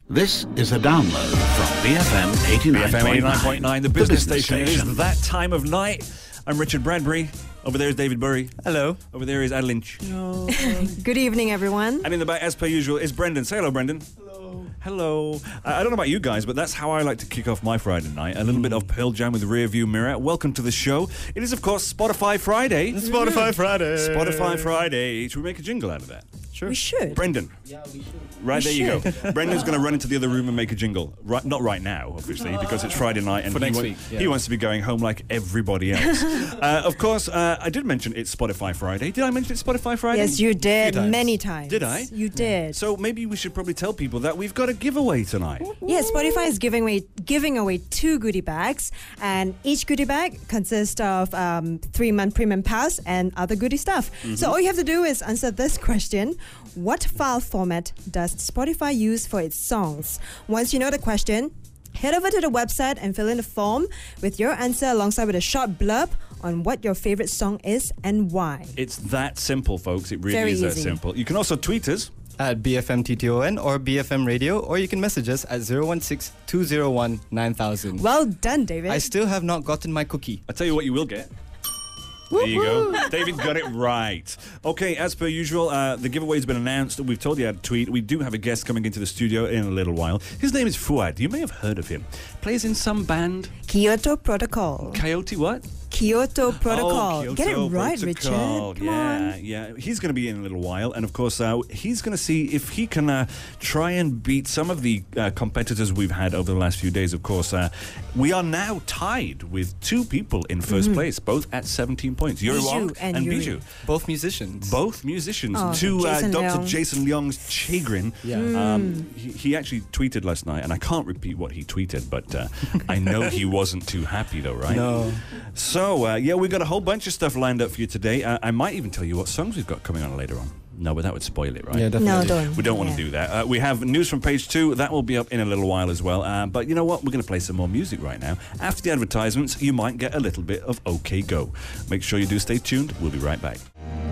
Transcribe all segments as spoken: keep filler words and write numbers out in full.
This is a download from B F M eighty-nine point nine, the business, the business station. station. It is that time of night. I'm Richard Bradbury. Over there is David Burry. Hello. Over there is Ad Lynch. Hello. Good evening, everyone. And in the back, as per usual, is Brendan. Say hello, Brendan. Hello. Hello. Uh, I don't know about you guys, but that's how I like to kick off my Friday night. A little bit of Pearl Jam with Rearview Mirror. Welcome to the show. It is, of course, Spotify Friday. Spotify Friday. Spotify Friday. Should we make a jingle out of that? Sure. We should. Brendan. Yeah, we should. Right, we there should. you go. Brendan's going to run into the other room and make a jingle. Right, not right now, obviously, because it's Friday night and For he, next wa- week, yeah. he wants to be going home like everybody else. uh, of course, uh, I did mention it's Spotify Friday. Did I mention it's Spotify Friday? Yes, you did times. many times. Did I? You did. So maybe we should probably tell people that we've got a giveaway tonight. Yes, Spotify is giving away giving away two goodie bags, and each goodie bag consists of um, three month premium pass and other goodie stuff. Mm-hmm. So all you have to do is answer this question: what file format does Spotify use for its songs? Once you know the question, head over to the website and fill in the form with your answer alongside with a short blurb on what your favorite song is and why. It's that simple, folks. It really Very is that easy. simple. You can also tweet us At B F M T T O N or B F M Radio, or you can message us at zero one six, two zero one, nine thousand. Well done, David. I still have not gotten my cookie. I'll tell you what you will get. There you go. David got it right. Okay, as per usual, uh, the giveaway's been announced. We've told you how to tweet. We do have a guest coming into the studio in a little while. His name is Fuad. You may have heard of him. Plays in some band. Kyoto Protocol. Coyote what? Kyoto Protocol. Oh, Kyoto Get it right, Protocol. Richard. Come yeah, on. yeah. He's going to be in a little while, and of course, uh, he's going to see if he can uh, try and beat some of the uh, competitors we've had over the last few days. Of course, uh, we are now tied with two people in first Mm-hmm. place, both at seventeen points. Yuri Bijou Wong and and Yuri. Bijou. Both musicians. Both musicians. Oh, to uh, Jason Doctor Leong. Jason Leong's chagrin. Yeah. Um, he, he actually tweeted last night, and I can't repeat what he tweeted, but uh, I know he wasn't too happy, though, right? No. So, uh, yeah, we've got a whole bunch of stuff lined up for you today. Uh, I might even tell you what songs we've got coming on later on. No, but that would spoil it, right? Yeah, definitely. No, don't. We don't want to Yeah. do that. Uh, we have news from page two. That will be up in a little while as well. Uh, but you know what? We're going to play some more music right now. After the advertisements, you might get a little bit of OK Go. Make sure you do stay tuned. We'll be right back.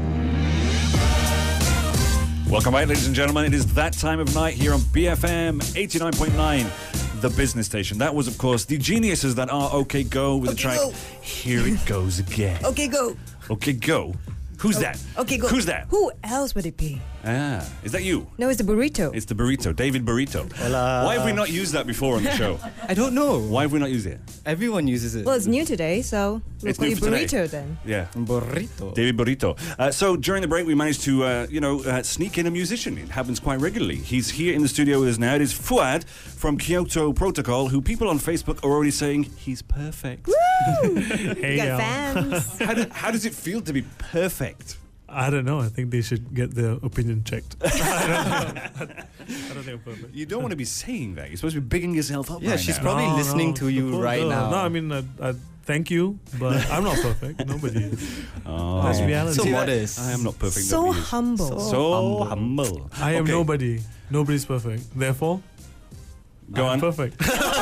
Welcome back, ladies and gentlemen. It is that time of night here on B F M eighty-nine point nine, the business station. That was, of course, the geniuses that are OK Go with the track Go. Here It Goes Again. Okay, go. OK Go. Who's that? Okay, go. Who's that? Who else would it be? Ah, is that you? No, it's the burrito. It's the burrito, David Burrito. Hola. Why have we not used that before on the show? I don't know. Why have we not used it? Everyone uses it. Well, it's new today, so we'll It's call new you for today. burrito then. Yeah. Burrito. David Burrito. Uh, so during the break, we managed to, uh, you know, uh, sneak in a musician. It happens quite regularly. He's here in the studio with us now. It is Fuad from Kyoto Protocol, who people on Facebook are already saying he's perfect. Woo! Hey, you got y'all. fans. How, do, how does it feel to be perfect? I don't know. I think they should get their opinion checked. I don't know. I don't think I'm perfect. You don't want to be saying that. You're supposed to be bigging yourself up Yeah, right she's now. probably No, listening no, to you of course, right no. now. No, I mean, I, I thank you, but I'm not perfect. Nobody is. Oh. That's reality. So See, what I- is? I am not perfect. So nobody is. humble. So humble. I am Okay, nobody. Nobody's perfect. Therefore, Go I'm on. perfect.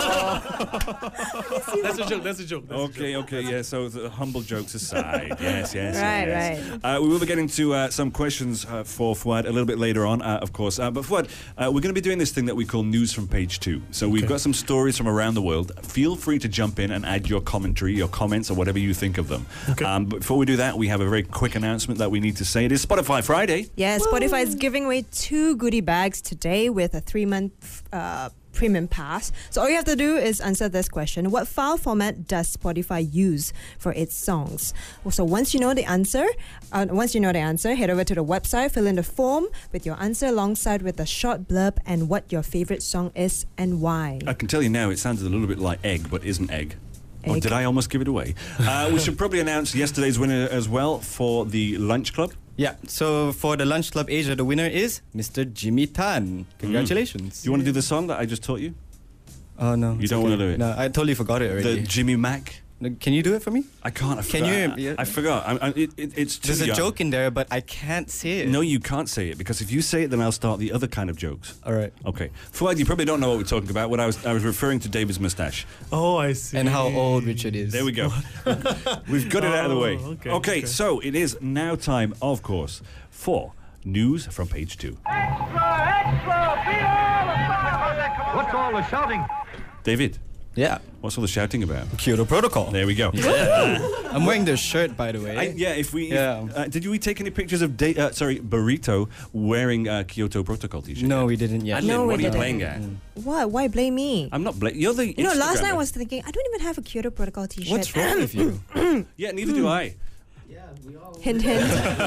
That's a joke. That's a joke. That's a Okay, joke. okay, yeah. So the humble jokes aside, yes, yes, Right, yes. right. Uh, we will be getting to uh, some questions uh, for Fuad a little bit later on, uh, of course. Uh, but Fuad, uh, we're going to be doing this thing that we call news from page two. So we've Okay. got some stories from around the world. Feel free to jump in and add your commentary, your comments, or whatever you think of them. Okay. Um, but before we do that, we have a very quick announcement that we need to say. It is Spotify Friday. Yeah, Spotify is giving away two goodie bags today with a three-month uh, premium pass. So all you have to do is answer this question: what file format does Spotify use for its songs? So once you know the answer, uh, once you know the answer, head over to the website, fill in the form with your answer alongside with a short blurb and what your favorite song is and why. I can tell you now, it sounds a little bit like egg, but isn't egg. Or Egg. did I almost give it away? Uh, we should probably announce yesterday's winner as well for the Lunch Club. Yeah, so for the Lunch Club Asia, the winner is Mister Jimmy Tan. Congratulations. Do you want to do the song that I just taught you? Oh, no. You it's don't okay. wanna do it? No, I totally forgot it already. The Jimmy Mac? No, Can you do it for me? I can't. I Can forgot. you- I, I forgot. I, I, it, it, it's too There's a young. joke in there, but I can't say it. No, you can't say it, because if you say it, then I'll start the other kind of jokes. All right. Okay. Fuad, you probably don't know what we're talking about. What I was I was referring to David's moustache. Oh, I see. And how old Richard is. There we go. We've got it out of the way. Oh, okay, okay, okay. so it is now time, of course, for news from page two. Extra, extra, beat all the fire! all the shouting? David, Yeah. what's all the shouting about? Kyoto Protocol. There we go. I'm wearing their shirt, by the way. I, yeah, if we... if- Yeah. uh, did we take any pictures of, da- uh, sorry, Burrito wearing a Kyoto Protocol t-shirt? No, we didn't yet. Adeline, No, we what are you didn't. playing at? What? Why blame me? I'm not blaming... You're the You know, last night I Instagrammer. was thinking, I don't even have a Kyoto Protocol t-shirt. What's wrong with you? Yeah, neither do I. Hint, hint.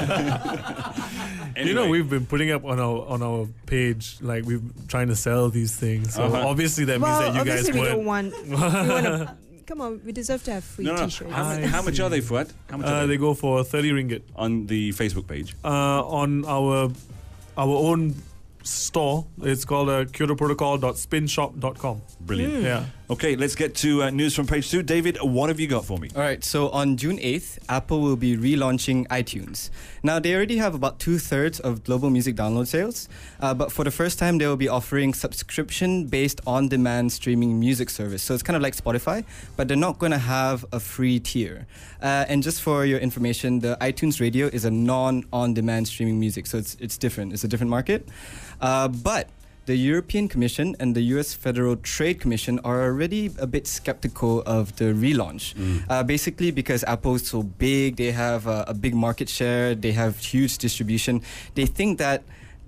You know, Anyway. we've been putting up on our on our page, like we've trying to sell these things. So Uh-huh. obviously that means Well, that you guys obviously we don't weren't. want. We want to. Come on, we deserve to have free No, no. t-shirts. How, mu- I how much see. are they, Fuad? How much Uh, are they they? go for thirty ringgit. On the Facebook page. Uh, on our our own store, it's called uh, kyoto protocol dot spin shop dot com. Brilliant. Yeah. Okay, let's get to uh, news from page two. David, what have you got for me? All right, so on June eighth, Apple will be relaunching iTunes. Now, they already have about two-thirds of global music download sales, uh, but for the first time, they will be offering subscription-based on-demand streaming music service. So it's kind of like Spotify, but they're not going to have a free tier. Uh, and just for your information, the iTunes Radio is a non-on-demand streaming music, so it's it's different. It's a different market. Uh, but the European Commission and the U S Federal Trade Commission are already a bit skeptical of the relaunch. Uh, basically because Apple is so big, they have uh, a big market share, they have huge distribution. They think that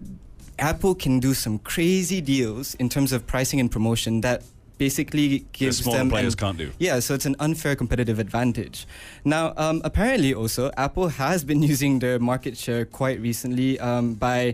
Apple can do some crazy deals in terms of pricing and promotion that basically gives smaller them players an- can't do. Yeah, so it's an unfair competitive advantage. Now, um, apparently also, Apple has been using their market share quite recently um, by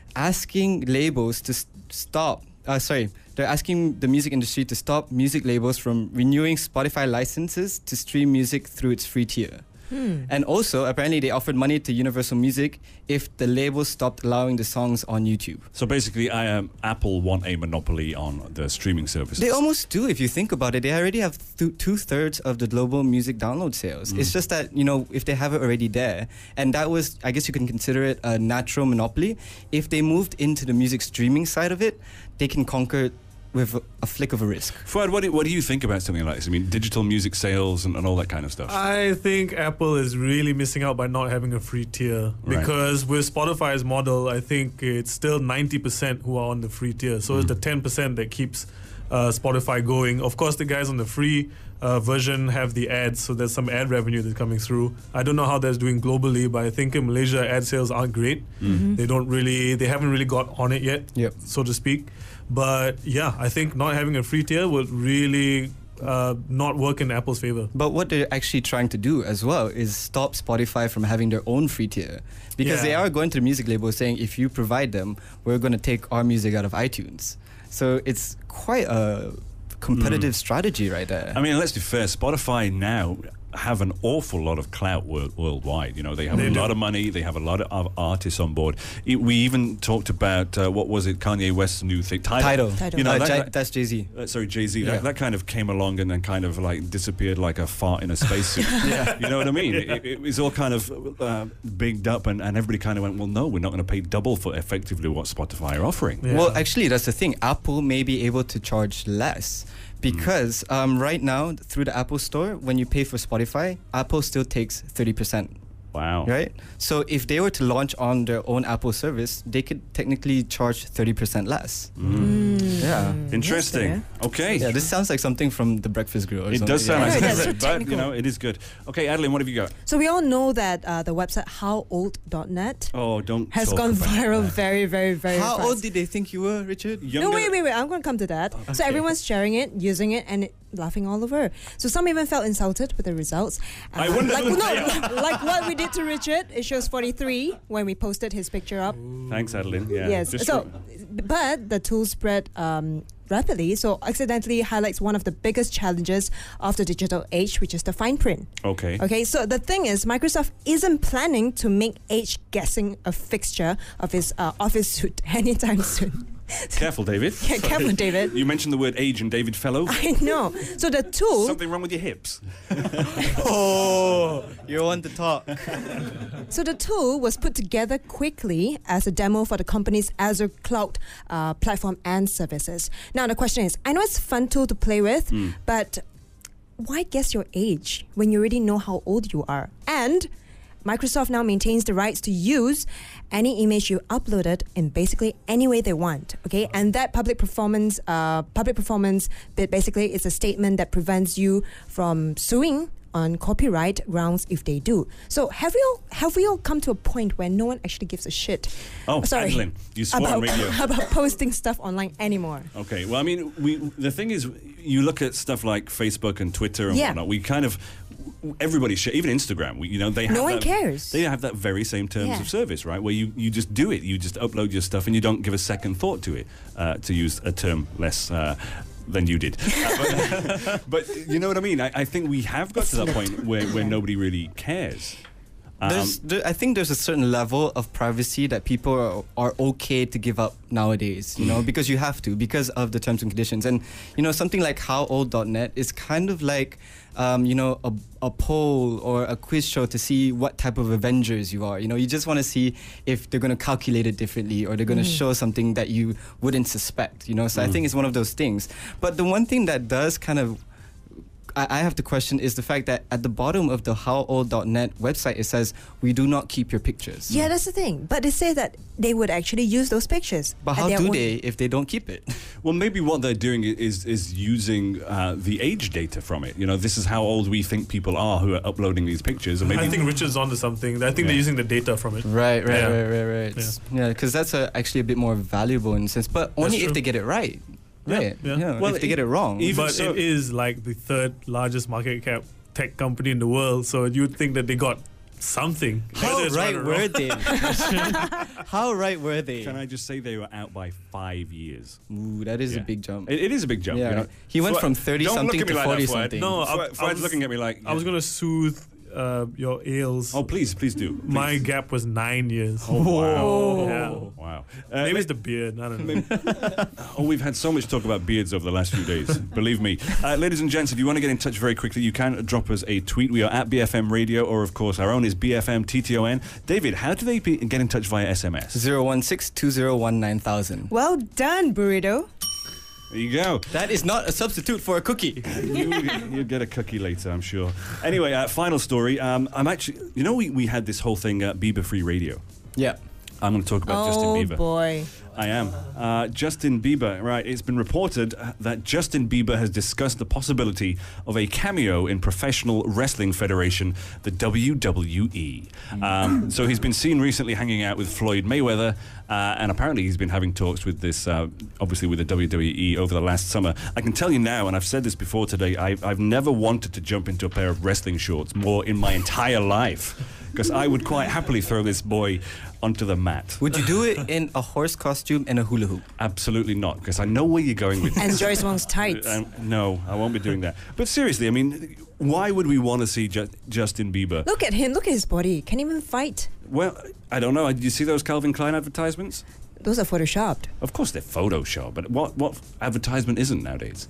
asking labels to s- stop, uh, sorry, they're asking the music industry to stop music labels from renewing Spotify licenses to stream music through its free tier. And also, apparently, they offered money to Universal Music if the label stopped allowing the songs on YouTube. So basically, I, um, Apple want a monopoly on the streaming services. They almost do, if you think about it. They already have th- two-thirds of the global music download sales. It's just that, you know, if they have it already there, and that was, I guess you can consider it a natural monopoly, if they moved into the music streaming side of it, they can conquer it with a, a flick of a wrist. Fuad, what do, what do you think about something like this? I mean, digital music sales and, and all that kind of stuff. I think Apple is really missing out by not having a free tier Right. because with Spotify's model, I think it's still ninety percent who are on the free tier. So it's the ten percent that keeps uh, Spotify going. Of course, the guys on the free uh, version have the ads, so there's some ad revenue that's coming through. I don't know how that's doing globally, but I think in Malaysia, ad sales aren't great. They don't really, they haven't really got on it yet, Yep. so to speak. But yeah, I think not having a free tier would really uh, not work in Apple's favor. But what they're actually trying to do as well is stop Spotify from having their own free tier. Because Yeah. they are going to the music label saying, if you provide them, we're going to take our music out of iTunes. So it's quite a competitive strategy right there. I mean, let's be fair. Spotify now have an awful lot of clout world, worldwide. You know, they have They a do. lot of money. They have a lot of artists on board. It, we even talked about uh, what was it? Kanye West's new thing, Tidal. Tidal. Tidal. You know, Uh, that, J- that- that's Jay-Z. uh, sorry, Jay-Z. Yeah. That, that kind of came along and then kind of like disappeared like a fart in a spacesuit. Yeah. You know what I mean? It, it was all kind of uh, bigged up, and, and everybody kind of went, well, no, we're not going to pay double for effectively what Spotify are offering. Yeah. Well, actually, that's the thing. Apple may be able to charge less because um, right now, through the Apple Store, when you pay for Spotify, Apple still takes thirty percent. Wow. Right? So if they were to launch on their own Apple service, they could technically charge thirty percent less. Yeah. Interesting. Okay. Yeah, this sounds like something from the Breakfast Grill or It something. does sound yeah. like Yeah, something, that's so but you technical. know, it is good. Okay, Adeline, what have you got? So we all know that uh, the website how old dot net Oh, don't has talk gone about viral that. very, very, very How fast. old did they think you were, Richard? No, Younger wait, than- wait, wait. I'm going to come to that. So Okay. everyone's sharing it, using it, and it, laughing all over. So some even felt insulted with the results. Uh, I wonder- Like, no, like what we did to Richard. It shows forty-three when we posted his picture up. Thanks, Adeline. Yeah. Yes. Just So, re- but the tool spread um, rapidly. So accidentally highlights one of the biggest challenges of the digital age, which is the fine print. okay. Okay, so the thing is, Microsoft isn't planning to make age guessing a fixture of its uh, Office suite anytime soon. Careful, David. Yeah, careful, David. You mentioned the word age, and David fell over. I know. So the tool, Something wrong with your hips? Oh, you want to talk. so the tool was put together quickly as a demo for the company's Azure cloud uh, platform and services. Now the question is, I know it's a fun tool to play with, but why guess your age when you already know how old you are? And Microsoft now maintains the rights to use any image you uploaded in basically any way they want. Okay, and that public performance, uh, public performance bit basically is a statement that prevents you from suing on copyright grounds if they do. So have we all have we all come to a point where no one actually gives a shit? Oh, sorry, Adeline, you swore about, on radio. about posting stuff online anymore. Okay, well, I mean, we the thing is, you look at stuff like Facebook and Twitter and Yeah. whatnot. We kind of everybody share, even Instagram. We, you know, they have No one that, cares. They have that very same terms Yeah. of service, right? Where you, you just do it. You just upload your stuff and you don't give a second thought to it. Uh, to use a term less. Uh, than you did. Uh, but, but you know what I mean? I, I think we have got to that point where, where nobody really cares. Um, There's, there, I think there's a certain level of privacy that people are, are okay to give up nowadays, you know, because you have to, because of the terms and conditions. And, you know, something like how old dot net is kind of like, um, you know, a, a poll or a quiz show to see what type of Avengers you are. You know, you just want to see if they're going to calculate it differently or they're going to Mm. show something that you wouldn't suspect, you know. So I think it's one of those things. But the one thing that does kind of I I have to question is the fact that at the bottom of the how old dot net website it says we do not keep your pictures. Yeah, that's the thing. But they say that they would actually use those pictures. But at how their do own- they if they don't keep it? Well, maybe what they're doing i- is is using uh, the age data from it. You know, this is how old we think people are who are uploading these pictures, and maybe I think Richard's onto something. I think Yeah. they're using the data from it. Right, right, Yeah. right, right, right. Yeah, because that's uh actually a bit more valuable in a sense, but only if true. they get it right. Yeah, Right. yeah. Well, if they e- get it wrong. even But so- it is like the third largest market cap tech company in the world, so you'd think that they got something. How Whether it's right or were wrong. they? How right were they? can I just say they were out by five years? Ooh, that is Yeah. a big jump. It, it is a big jump. Yeah. you know? He went Fuad, from thirty don't something look at to me like forty that, Fuad. something. No, I- Fuad, I Fuad's was- looking at me like. I was going to soothe uh, your ails. Oh, please, please do. Please. My gap was nine years. Oh, wow. Oh. Yeah. Wow. Uh, Maybe it's the beard. I don't know. Oh, we've had so much talk about beards over the last few days. Believe me. Uh, ladies and gents, if you want to get in touch very quickly, you can drop us a tweet. We are at B F M Radio, or of course, our own is B F M T T O N. David, how do they be- get in touch via S M S? zero one six two zero one nine thousand. Well done, Burrito. There you go. That is not a substitute for a cookie. you, you'll get a cookie later, I'm sure. Anyway, uh, final story. Um, I'm actually, you know, we, we had this whole thing at Bieber Free Radio. Yeah. I'm going to talk about Justin oh Bieber. boy. I am. Uh, Justin Bieber, right. It's been reported uh, that Justin Bieber has discussed the possibility of a cameo in Professional Wrestling Federation, the W W E. Um, so he's been seen recently hanging out with Floyd Mayweather, uh, and apparently he's been having talks with this, uh, obviously with the W W E over the last summer. I can tell you now, and I've said this before today, I've, I've never wanted to jump into a pair of wrestling shorts more in my entire life, because I would quite happily throw this boy onto the mat. Would you do it in a horse costume and a hula hoop? Absolutely not, because I know where you're going with And this. Joyce Wong's tights. Um, no, I won't be doing that. But seriously, I mean, why would we want to see Ju- Justin Bieber? Look at him. Look at his body. Can't even fight. Well, I don't know. Did you see those Calvin Klein advertisements? Those are photoshopped. Of course, they're Photoshop, but what what advertisement isn't nowadays?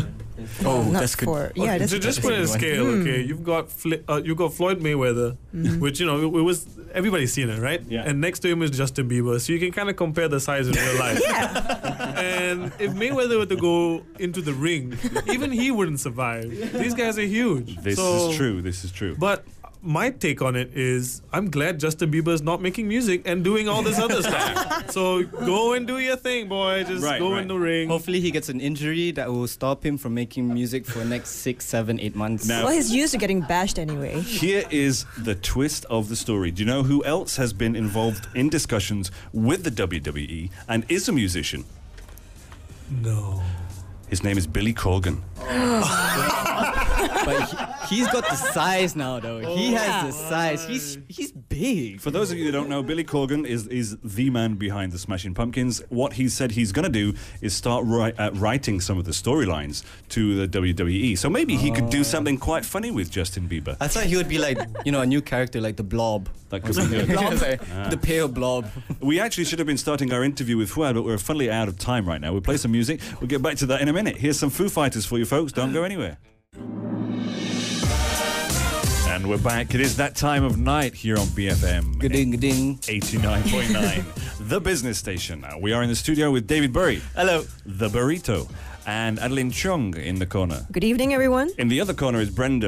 Oh, Not that's good. for yeah. Okay, That's to just that's put a it in good one. scale, Hmm. okay, you've got Fli- uh, you've got Floyd Mayweather, which you know it, it was everybody's seen it, right? Yeah. And next to him is Justin Bieber, so you can kind of compare the size in real life. yeah. And if Mayweather were to go into the ring, even he wouldn't survive. These guys are huge. This So- is true. This is true. But my take on it is, I'm glad Justin Bieber is not making music and doing all this other stuff. So go and do your thing, boy. Just Right, go right. in the ring. Hopefully he gets an injury that will stop him from making music for the next six, seven, eight months. Now- Well, he's used to getting bashed anyway. Here is the twist of the story. Do you know who else has been involved in discussions with the W W E and is a musician? No. His name is Billy Corgan. But he, he's got the size now, though. He has the size. He's he's big. For those of you who don't know, Billy Corgan is, is the man behind the Smashing Pumpkins. What he said he's going to do is start ri- uh, writing some of the storylines to the W W E. So maybe he could do something quite funny with Justin Bieber. I thought he would be like, you know, a new character like the Blob. That could be good. Like, the pale Blob. We actually should have been starting our interview with Fuad, but we're funnily out of time right now. We'll play some music. We'll get back to that in a minute. Here's some Foo Fighters for you folks. Don't go anywhere. And we're back. It is that time of night here on B F M Ga-ding, ga-ding. eighty-nine point nine, the business station. Now, we are in the studio with David Burry, Hello. the Burrito, and Adeline Chung in the corner. Good evening, everyone. In the other corner is Brendan.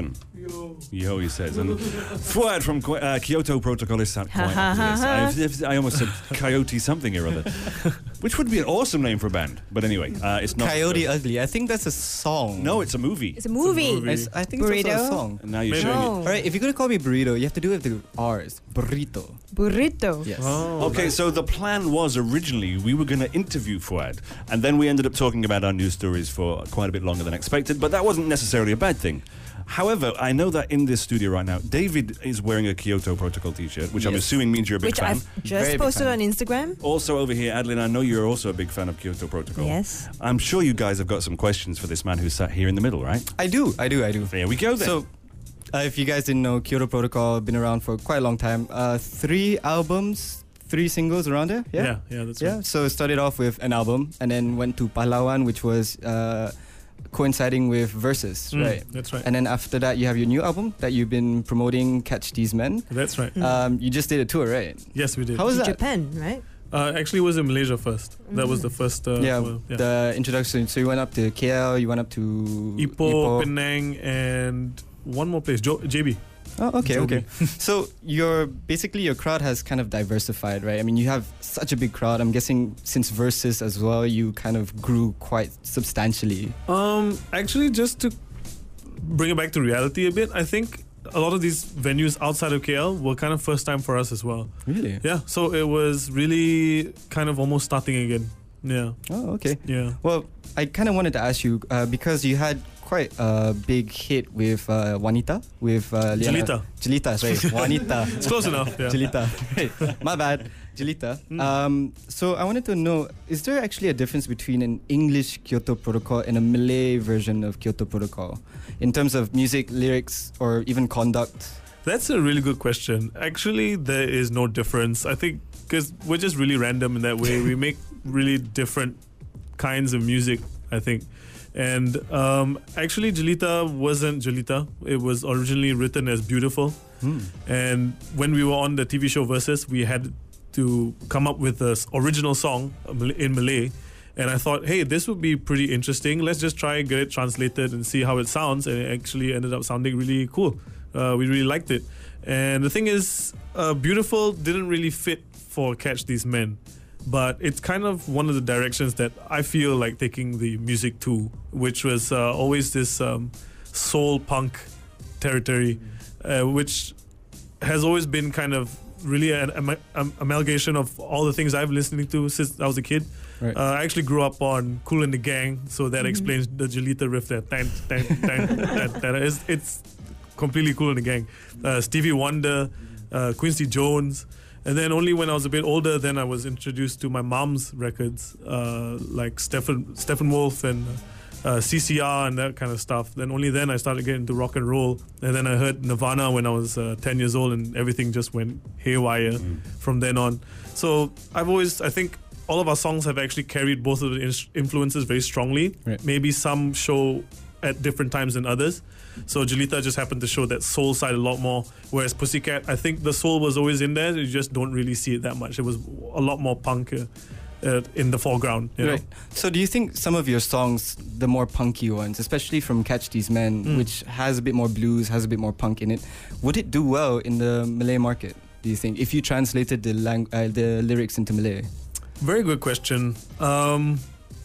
Yo, he says. And Fuad from Qu- uh, Kyoto Protocol is sat quiet after this. I, I almost said Coyote something or other, which would be an awesome name for a band. But anyway, uh, it's not. Coyote Ugly. I think that's a song. No, it's a movie. It's a movie. movie. I, s- I think Burrito? it's also a song. And now you're Maybe. showing No. it. All right, if you're gonna call me burrito, you have to do it with the R's. Burrito. Burrito. Yes. Oh, Okay, so the plan was originally we were going to interview Fuad, and then we ended up talking about our news stories for quite a bit longer than expected, but that wasn't necessarily a bad thing. However, I know that in this studio right now, David is wearing a Kyoto Protocol t-shirt, which I'm Yes. assuming means you're a big Which fan. I've just Very big posted fan. on Instagram. Also over here, Adeline, I know you're also a big fan of Kyoto Protocol. Yes. I'm sure you guys have got some questions for this man who's sat here in the middle, right? I do, I do, I do. There we go then. So, uh, if you guys didn't know, Kyoto Protocol been around for quite a long time. Uh, three albums, three singles around there. Yeah, yeah, yeah, that's yeah. right. So it started off with an album, and then went to Pahlawan, which was uh, coinciding with Versus, Mm, right? That's right. And then after that, you have your new album that you've been promoting, Catch These Men. That's right. Um, you just did a tour, right? Yes, we did. How was that? Japan, right? Uh, actually, it was in Malaysia first. That was the first. Uh, yeah, well, yeah. the introduction. So you went up to K L, you went up to Ipoh, Penang, and one more place, jo- J B. Oh, okay, Joby. okay. So your basically your crowd has kind of diversified, right? I mean, you have such a big crowd. I'm guessing since Versus as well, you kind of grew quite substantially. Um, actually, just to bring it back to reality a bit, I think a lot of these venues outside of K L were kind of first time for us as well. Really? Yeah, so it was really kind of almost starting again. Yeah, Oh, okay. yeah. Well, I kind of wanted to ask you uh, because you had quite a big hit with uh, Juanita, with uh, Liana. Jelita. Jelita, sorry, Juanita. It's close enough. Yeah. Jelita. Right. My bad. Jelita. Mm. Um, so I wanted to know, is there actually a difference between an English Kyoto Protocol and a Malay version of Kyoto Protocol in terms of music, lyrics, or even conduct? That's a really good question. Actually, there is no difference. I think because we're just really random in that way. We make really different kinds of music, I think. And um, actually, Jelita wasn't Jelita. It was originally written as Beautiful. Hmm. And when we were on the T V show Versus, we had to come up with an original song in Malay. And I thought, hey, this would be pretty interesting. Let's just try and get it translated and see how it sounds. And it actually ended up sounding really cool. Uh, we really liked it. And the thing is, uh, Beautiful didn't really fit for Catch These Men. But it's kind of one of the directions that I feel like taking the music to, which was uh, always this um, soul punk territory, uh, which has always been kind of really an am- am- amalgamation of all the things I've been listening to since I was a kid. Right. Uh, I actually grew up on Kool and the Gang, so that explains the Jelita riff there. Tan, tan, tan, tan, tan. It's, it's completely Kool and the Gang. Uh, Stevie Wonder, uh, Quincy Jones. And then only when I was a bit older, then I was introduced to my mom's records, uh, like Stephen Stephen Wolf and uh, C C R and that kind of stuff. Then only then I started getting into rock and roll. And then I heard Nirvana when I was uh, ten years old, and everything just went haywire mm. from then on. So I've always, I think all of our songs have actually carried both of the in- influences very strongly. Right. Maybe some show at different times than others. So Jelita just happened to show that soul side a lot more, whereas Pussycat, I think the soul was always in there. You just don't really see it that much. It was a lot more punk uh, uh, in the foreground. You Right. know? So do you think some of your songs, the more punky ones, especially from Catch These Men, Mm. which has a bit more blues, has a bit more punk in it, would it do well in the Malay market, do you think, if you translated the lang- uh, the lyrics into Malay? Very good question. Um,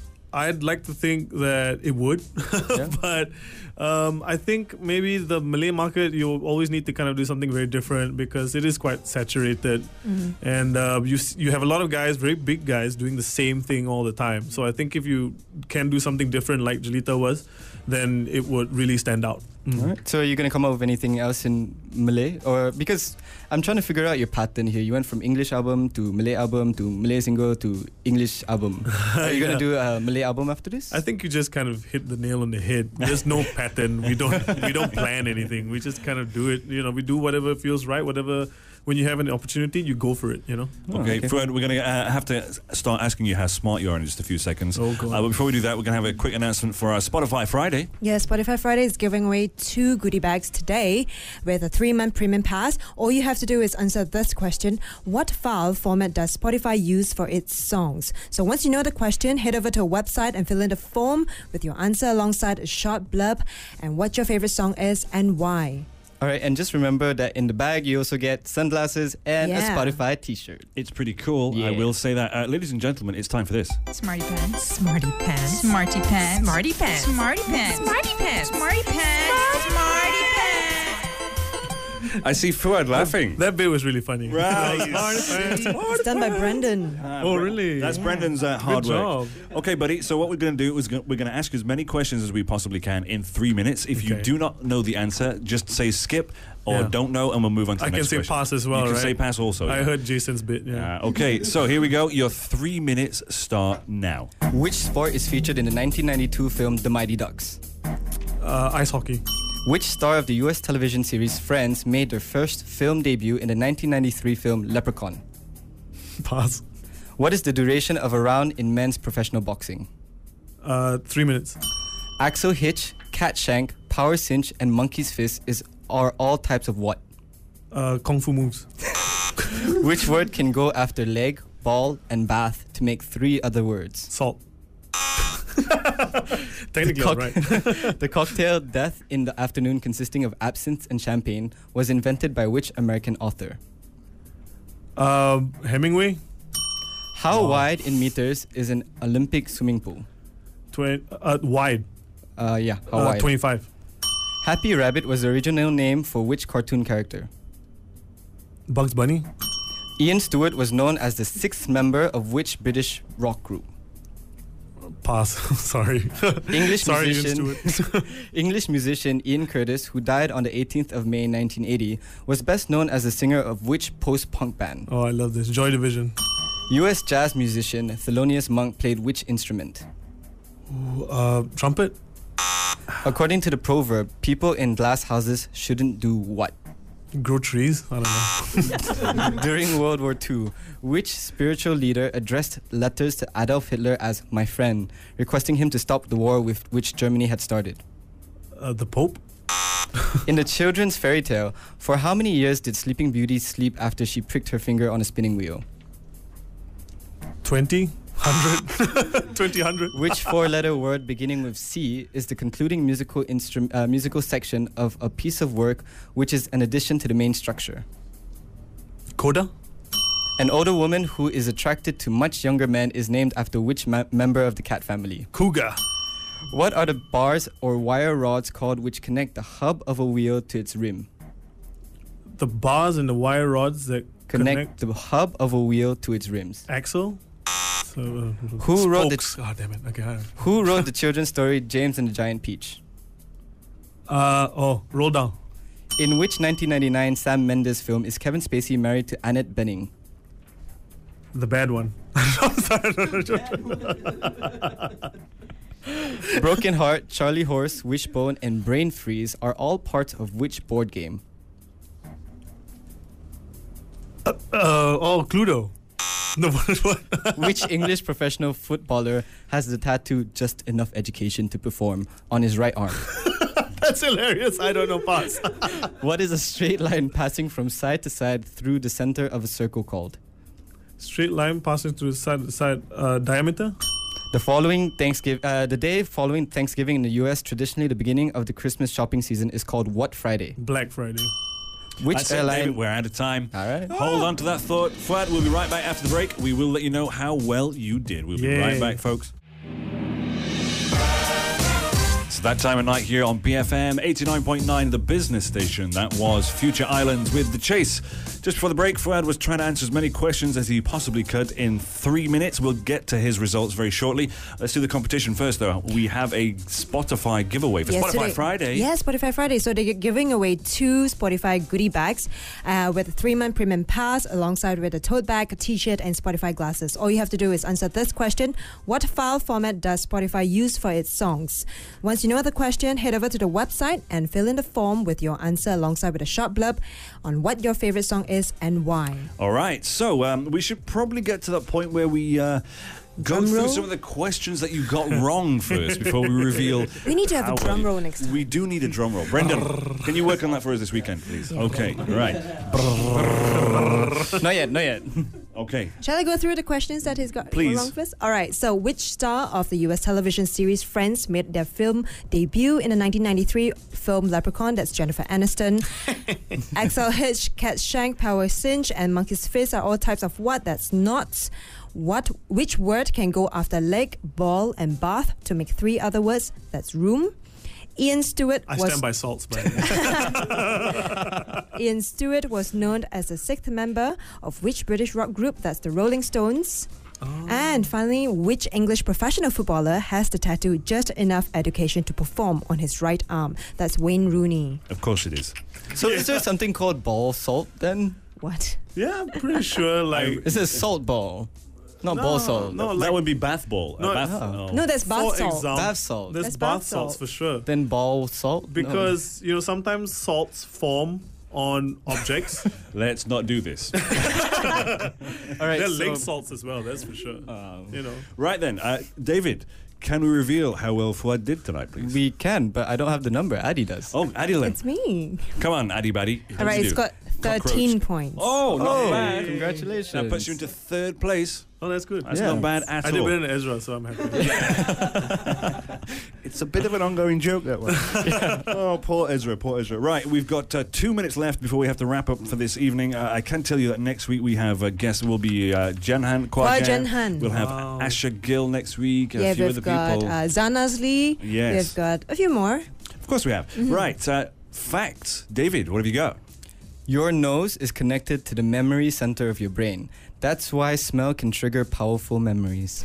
I'd like to think that it would, Yeah. but um, I think maybe the Malay market, you always need to kind of do something very different because it is quite saturated, Mm-hmm. and uh, you s- you have a lot of guys, very big guys, doing the same thing all the time. So I think if you can do something different like Jelita was, then it would really stand out. Mm. All right. So are you going to come up with anything else in Malay? Or because I'm trying to figure out your pattern here. You went from English album to Malay album to Malay single to English album. Are you going to Yeah. do a Malay album after this? I think you just kind of hit the nail on the head. There's no pattern. We don't we don't plan anything. We just kind of do it. You know, we do whatever feels right. Whatever. When you have an opportunity, you go for it. You know. Oh, Okay, okay. Fred, we're going to uh, have to start asking you how smart you are in just a few seconds. Oh, God. Uh, but before we do that, we're going to have a quick announcement for our Spotify Friday. Yeah, Spotify Friday is giving away two goodie bags today with a three-month premium pass. All you have to do is answer this question. What file format does Spotify use for its songs? So once you know the question, head over to a website and fill in the form with your answer alongside a short blurb and what your favorite song is and why. All right, and just remember that in the bag you also get sunglasses and Yeah. a Spotify T-shirt. It's pretty cool. I Yeah. will say that. Uh, ladies and gentlemen, it's time for this. Smarty pants. Smarty pants. Smarty pants. Smarty pants. Smarty pants. Smarty pants. Smarty pants. Smarty pants. I see Fuad laughing. That bit was really funny. Right. It's done by Brendan. Uh, Oh, Bre- really? That's Brendan's uh, hard Good work. job. Okay, buddy. So what we're going to do is go- we're going to ask you as many questions as we possibly can in three minutes. If you Okay. do not know the answer, just say skip or Yeah. don't know, and we'll move on to the I can next say question. pass as well, You can right? say pass also. I yeah. heard Jason's bit. Yeah. Uh, okay, so here we go. Your three minutes start now. Which sport is featured in the nineteen ninety-two film The Mighty Ducks? Uh, ice hockey. Which star of the U S television series Friends made their first film debut in the nineteen ninety-three film Leprechaun? Pass. What is the duration of a round in men's professional boxing? Uh, three minutes. Axel hitch, cat shank, power cinch, and monkey's fist is are all types of what? Uh, kung fu moves. Which word can go after leg, ball, and bath to make three other words? Salt. Technically, Cock- right. The cocktail Death in the Afternoon, consisting of absinthe and champagne, was invented by which American author? Um, Hemingway. How Wow. wide in meters is an Olympic swimming pool? Twen- uh, wide. Uh, yeah, how Uh, wide? twenty-five. Happy Rabbit was the original name for which cartoon character? Bugs Bunny. Ian Stewart was known as the sixth member of which British rock group? Pass. Sorry. English Sorry, Ian musician Stewart. English musician Ian Curtis, who died on the eighteenth of May nineteen eighty, was best known as the singer of which post-punk band? Oh, I love this. Joy Division. U S jazz musician Thelonious Monk played which instrument? Uh, trumpet. According to the proverb, people in glass houses shouldn't do what? Grow trees. I don't know. During World War Two, which spiritual leader addressed letters to Adolf Hitler as my friend, requesting him to stop the war with which Germany had started? Uh, the Pope. In the children's fairy tale, for how many years did Sleeping Beauty sleep after she pricked her finger on a spinning wheel? Twenty. Hundred. Twenty hundred. Which four-letter word beginning with C is the concluding musical instrum- uh, musical section of a piece of work which is an addition to the main structure? Coda. An older woman who is attracted to much younger men is named after which ma- member of the cat family? Cougar. What are the bars or wire rods called which connect the hub of a wheel to its rim? The bars and the wire rods that Connect, connect, the hub of a wheel to its rims. axle. So, uh, Who wrote the- spokes. God damn it. Okay. I don't- Who wrote the children's story James and the Giant Peach? Uh oh. Roll down. In which nineteen ninety-nine Sam Mendes film is Kevin Spacey married to Annette Bening? The bad one. Broken Heart, Charlie Horse, Wishbone, and Brain Freeze are all parts of which board game? Uh, oh, Cluedo. No, what? what? Which English professional footballer has the tattoo "just enough education to perform" on his right arm? That's hilarious. I don't know. Pass. What is a straight line passing from side to side through the center of a circle called? Straight line passing through the side to side. Uh, diameter. The following Thanksgiving, uh, the day following Thanksgiving in the U S, traditionally the beginning of the Christmas shopping season, is called what Friday? Black Friday. Which That's it, airline? David. We're out of time. All right. Hold on to that thought. Fuad, we'll be right back after the break. We will let you know how well you did. We'll be Yay. right back, folks. It's that time of night here on B F M eighty-nine point nine, the business station. That was Future Islands with The Chase. Just before the break, Fuad was trying to answer as many questions as he possibly could in three minutes. We'll get to his results very shortly. Let's do the competition first, though. We have a Spotify giveaway for Yes, Spotify today- Friday. Yeah, Spotify Friday. So they're giving away two Spotify goodie bags uh, with a three-month premium pass alongside with a tote bag, a t-shirt, and Spotify glasses. All you have to do is answer this question. What file format does Spotify use for its songs? Once you know the question, head over to the website and fill in the form with your answer alongside with a short blurb on what your favorite song is and why. All right, so um, we should probably get to that point where we uh, go Drum through roll? some of the questions that you got wrong first before we reveal. We need to have a how drum well- roll next time. We do need a drum roll. Brendan, can you work on that for us this weekend, please? Okay, right. Not yet, not yet. Okay. Okay. Shall I go through the questions that he's got Please. wrong first? All right. So, which star of the U S television series Friends made their film debut in the nineteen ninety-three film Leprechaun? That's Jennifer Aniston. Axel Hitch, Cat Shank, Power Cinch, and Monkey's Fist are all types of what? That's not. What? Which word can go after leg, ball, and bath to make three other words? That's room. Ian Stewart I was stand by Salt's brand. Ian Stewart was known as the sixth member of which British rock group? That's the Rolling Stones. Oh. And finally, which English professional footballer has the tattoo just enough education to perform on his right arm? That's Wayne Rooney. Of course it is. So is there something called ball salt then? What? Yeah, I'm pretty sure. Like, Is it salt ball? Not No, ball salt. no. that like- would be bath ball. No, uh, bath, oh. oh. No, that's bath for salt. example, Bath salt. There's That's bath, bath salts salt. for sure. Then ball salt? No. Because you know sometimes salts form on objects. Let's not do this. All right. There are so- lake salts as well. That's for sure. you know. Right then, uh, David, can we reveal how well Fuad did tonight, please? We can, but I don't have the number. Addy does. oh, Adilyn. It's me. Come on, Addy Baddy. All right, it's got thirteen points. Oh, not Oh, bad. congratulations. That puts you into third place. Oh, that's good. That's Yeah. not bad at I did all. better than Ezra, so I'm happy. It's a bit of an ongoing joke, that one. Oh, poor Ezra, poor Ezra. Right, we've got uh, two minutes left before we have to wrap up for this evening. Uh, I can tell you that next week we have a guest. Will be uh, Jenhan Kwa Kwajan. Jenhan. We'll have Wow. Asha Gill next week. A Yeah, few we've other got people. uh, Zanas Lee. Yes. We've got a few more. Of course we have. Right, uh, facts. David, what have you got? Your nose is connected to the memory center of your brain. That's why smell can trigger powerful memories.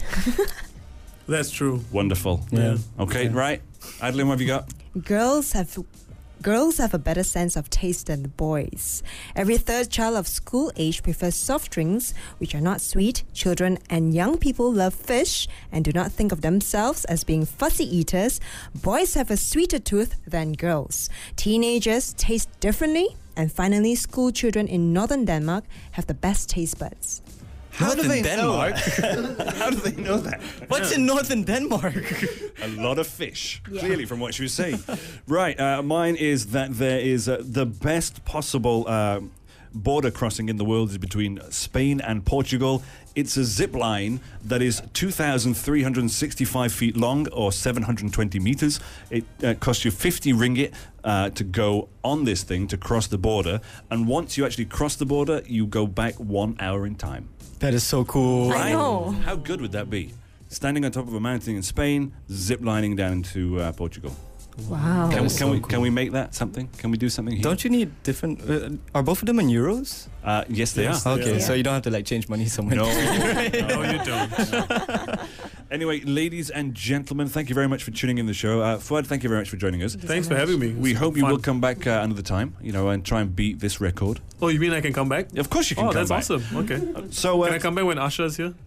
That's true. Wonderful. Yeah. Okay, right. Adeline, what have you got? Girls have girls have a better sense of taste than the boys. Every third child of school age prefers soft drinks, which are not sweet. Children and young people love fish and do not think of themselves as being fussy eaters. Boys have a sweeter tooth than girls. Teenagers taste differently. And finally, school children in northern Denmark have the best taste buds. How do Northern they know Denmark? How do they know that? What's in northern Denmark? A lot of fish, Yeah. clearly, from what she was saying. Right, uh, mine is that there is uh, the best possible uh, border crossing in the world is between Spain and Portugal. It's a zip line that is two thousand three hundred sixty-five feet long, or seven hundred twenty meters. It uh, costs you fifty ringgit uh, to go on this thing to cross the border. And once you actually cross the border, you go back one hour in time. That is so cool. I know. How good would that be? Standing on top of a mountain in Spain, zip lining down to uh, Portugal. Wow. Can, we, is can so we cool. can we make that something? Can we do something here? Don't you need different... Uh, are both of them in euros? Uh, yes, they Yes. are. Okay, Yeah. so you don't have to like change money somewhere. No. No, you don't. Anyway, ladies and gentlemen, thank you very much for tuning in the show. Uh, Fuad, thank you very much for joining us. Thanks for having me. We It's hope you fun. will come back uh, another time, you know, and try and beat this record. Oh, you mean I can come back? Of course you can Oh, come that's back. awesome. Okay. So, uh, Can I come back when Asha's here?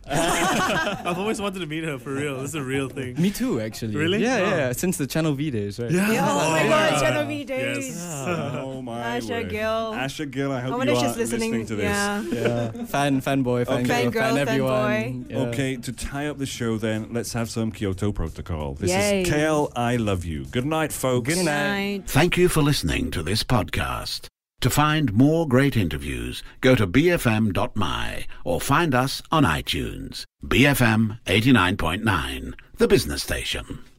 I've always wanted to meet her for real. This is a real thing. Me too, actually. Really? Yeah, Oh. yeah. Since the Channel V days, right? Yeah. Oh my Oh, God, yeah. Channel V days. Yes. oh my Asha word. Gill. Asha Gill, I hope I you wonder are if she's listening. to this. Yeah. Yeah. Fan, fanboy, fan Okay. girl, Fangirl, fan everyone. fanboy. Yeah. Okay, to tie up the show then, let's have some Kyoto Protocol. This Yay. is K L, I Love You. Good night, folks. Good night. Night. Thank you for listening to this podcast. To find more great interviews, go to b f m dot m y or find us on iTunes. B F M eighty-nine point nine, the business station.